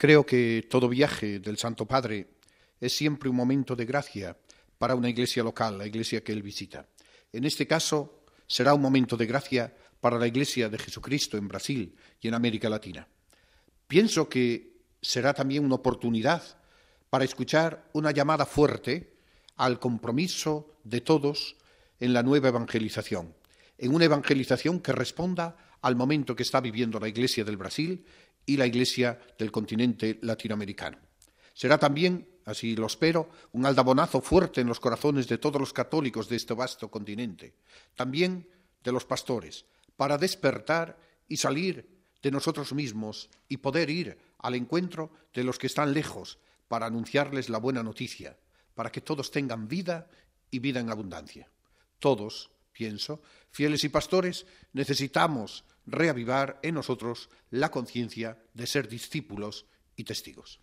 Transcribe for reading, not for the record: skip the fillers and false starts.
Creo que todo viaje del Santo Padre es siempre un momento de gracia para una iglesia local, la iglesia que él visita. En este caso, será un momento de gracia para la Iglesia de Jesucristo en Brasil y en América Latina. Pienso que será también una oportunidad para escuchar una llamada fuerte al compromiso de todos en la nueva evangelización, en una evangelización que responda al momento que está viviendo la Iglesia del Brasil y la Iglesia del continente latinoamericano. Será también, así lo espero, un aldabonazo fuerte en los corazones de todos los católicos de este vasto continente, también de los pastores, para despertar y salir de nosotros mismos y poder ir al encuentro de los que están lejos para anunciarles la buena noticia, para que todos tengan vida y vida en abundancia. Todos, pienso, fieles y pastores, necesitamos reavivar en nosotros la conciencia de ser discípulos y testigos.